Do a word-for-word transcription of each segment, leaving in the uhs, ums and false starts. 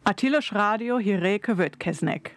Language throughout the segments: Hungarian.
A Tilos Rádió hírei következnek.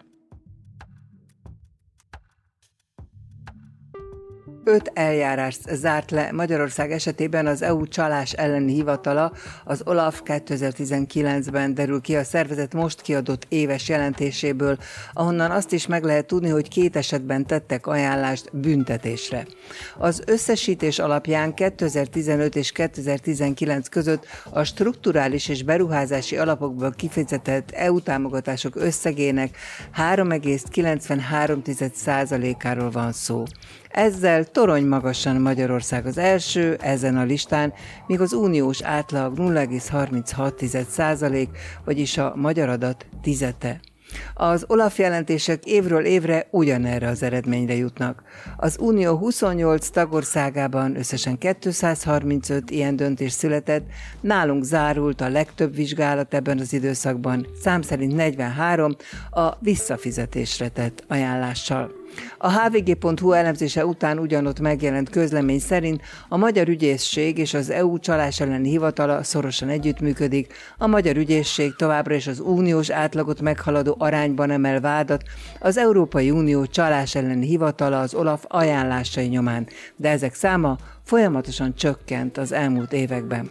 Öt eljárást zárt le Magyarország esetében az é u csalás elleni hivatala, az OLAF kétezer-tizenkilencben derül ki a szervezet most kiadott éves jelentéséből, ahonnan azt is meg lehet tudni, hogy két esetben tettek ajánlást büntetésre. Az összesítés alapján kétezer-tizenöt és kétezer-tizenkilenc között a strukturális és beruházási alapokból kifizetett é u támogatások összegének három egész kilencvenhárom százalékáról van szó. Ezzel torony magasan Magyarország az első ezen a listán, míg az uniós átlag nulla egész harminchat százalék, vagyis a magyar adat tizete. Az OLAF jelentések évről évre ugyanerre az eredményre jutnak. Az Unió huszonnyolc tagországában összesen kétszázharmincöt ilyen döntés született, nálunk zárult a legtöbb vizsgálat ebben az időszakban, szám szerint negyvenhárom a visszafizetésre tett ajánlással. A há vé gé pont hú elemzése után ugyanott megjelent közlemény szerint a Magyar Ügyészség és az é u csalás elleni hivatala szorosan együttműködik, a Magyar Ügyészség továbbra is az uniós átlagot meghaladó arányban emel vádat az Európai Unió csalás elleni hivatala az OLAF ajánlásai nyomán, de ezek száma folyamatosan csökkent az elmúlt években.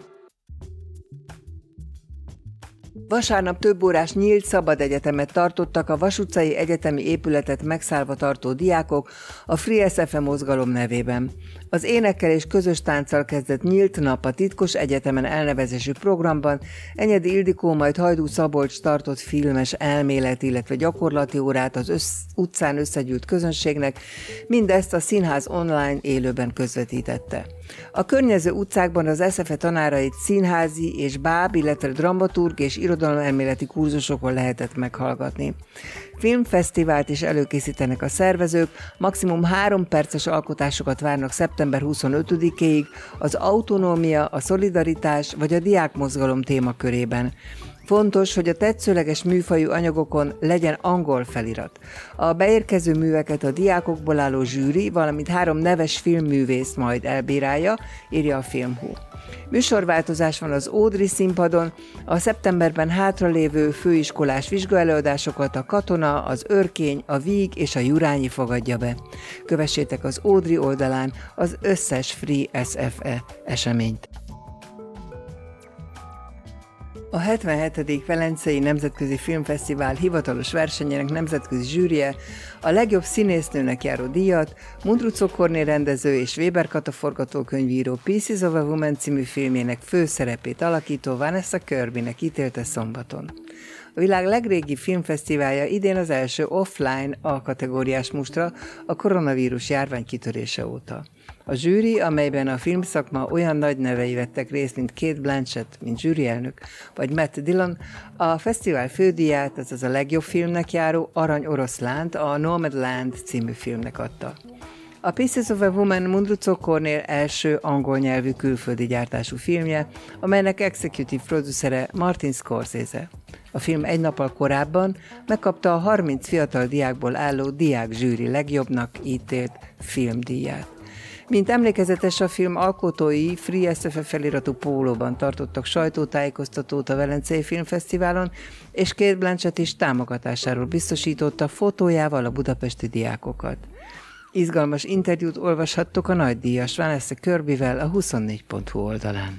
Vasárnap több órás nyílt szabad egyetemet tartottak a Vas utcai egyetemi épületet megszállva tartó diákok a Free es ef e mozgalom nevében. Az énekkel és közös tánccal kezdett nyílt nap a titkos egyetemen elnevezésű programban Enyedi Ildikó, majd Hajdú Szabolcs tartott filmes elmélet, illetve gyakorlati órát az össz, utcán összegyűlt közönségnek, mindezt a színház online élőben közvetítette. A környező utcákban az es ef e tanárait színházi és báb, illetve dramaturg és irodalomelméleti kurzusokon lehetett meghallgatni. Filmfesztivált is előkészítenek a szervezők, maximum három perces alkotásokat várnak szeptember huszonötödikéig az autonómia, a szolidaritás vagy a diákmozgalom témakörében. Fontos, hogy a tetszőleges műfajú anyagokon legyen angol felirat. A beérkező műveket a diákokból álló zsűri, valamint három neves filmművész majd elbírálja, írja a Filmhú. Műsorváltozás van az Ódri színpadon, a szeptemberben hátralévő főiskolás vizsgaelőadásokat a Katona, az Örkény, a Víg és a Jurányi fogadja be. Kövessétek az Ódri oldalán az összes Free es ef e eseményt. A hetvenhetedik Velencei Nemzetközi Filmfesztivál hivatalos versenyének nemzetközi zsűrie a legjobb színésznőnek járó díjat Mundruczó Kornél rendező és Weber Kata forgatókönyvíró Pieces of a Woman című filmjének főszerepét alakító Vanessa Kirbynek ítélte szombaton. A világ legrégi filmfesztiválja idén az első offline A-kategóriás mustra a koronavírus járvány kitörése óta. A zsűri, amelyben a filmszakma olyan nagy nevei vettek részt, mint Cate Blanchett, mint zsűrielnök, vagy Matt Dillon, a fesztivál fődíját, azaz a legjobb filmnek járó Arany Oroszlánt, a Nomadland című filmnek adta. A Pieces of a Woman Mundruczó Kornél első angol nyelvű külföldi gyártású filmje, amelynek executive producere Martin Scorsese. A film egy nappal korábban megkapta a harminc fiatal diákból álló diákzsűri legjobbnak ítélt filmdíját. Mint emlékezetes, a film alkotói Free es ef e feliratú pólóban tartottak sajtótájékoztatót a Velencei Filmfesztiválon, és Cate Blanchett is támogatásáról biztosította fotójával a budapesti diákokat. Izgalmas interjút olvashattok a nagydíjas Vanessa Kirbyvel a huszonnégy pont hú oldalán.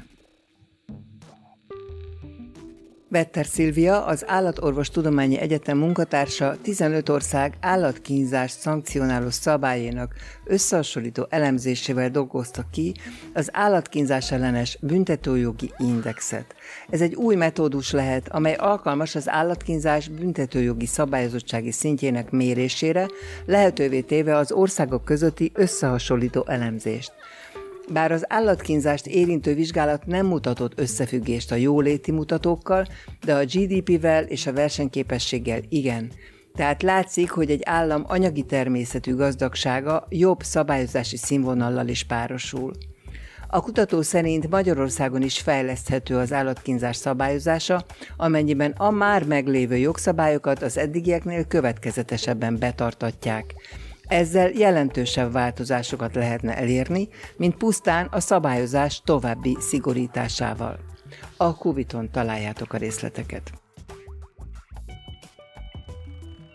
Vetter Szilvia, az Állatorvostudományi Egyetem munkatársa tizenöt ország állatkínzást szankcionáló szabályénak összehasonlító elemzésével dolgozta ki az állatkínzás ellenes büntetőjogi indexet. Ez egy új metódus lehet, amely alkalmas az állatkínzás büntetőjogi szabályozottsági szintjének mérésére, lehetővé téve az országok közötti összehasonlító elemzést. Bár az állatkínzást érintő vizsgálat nem mutatott összefüggést a jóléti mutatókkal, de a gé dé pével és a versenyképességgel igen. Tehát látszik, hogy egy állam anyagi természetű gazdagsága jobb szabályozási színvonallal is párosul. A kutató szerint Magyarországon is fejleszthető az állatkínzás szabályozása, amennyiben a már meglévő jogszabályokat az eddigieknél következetesebben betartatják. Ezzel jelentősebb változásokat lehetne elérni, mint pusztán a szabályozás további szigorításával. A Kubiton találjátok a részleteket.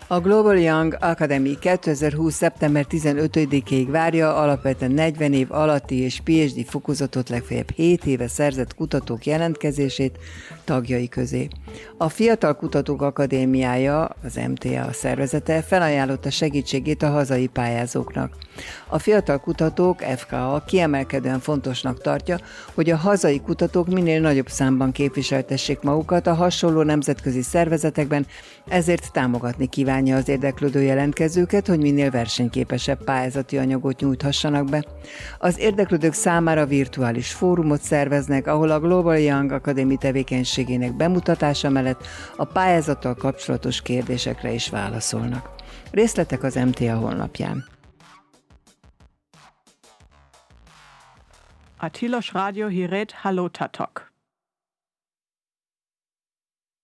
A Global Young Academy kétezer-húsz. szeptember tizenötödikéig várja alapvetően negyven év alatti és pé há dé fokozatot legfeljebb hét éve szerzett kutatók jelentkezését tagjai közé. A Fiatal Kutatók Akadémiája, az em té á szervezete felajánlotta segítségét a hazai pályázóknak. A fiatal kutatók ef ká á kiemelkedően fontosnak tartja, hogy a hazai kutatók minél nagyobb számban képviseltessék magukat a hasonló nemzetközi szervezetekben, ezért támogatni kívánja az érdeklődő jelentkezőket, hogy minél versenyképesebb pályázati anyagot nyújthassanak be. Az érdeklődők számára virtuális fórumot szerveznek, ahol a Global Young Academy tevékenységének bemutatása mellett a pályázattal kapcsolatos kérdésekre is válaszolnak. Részletek az em té á honlapján. A Tilos Radio hiret Halotatok.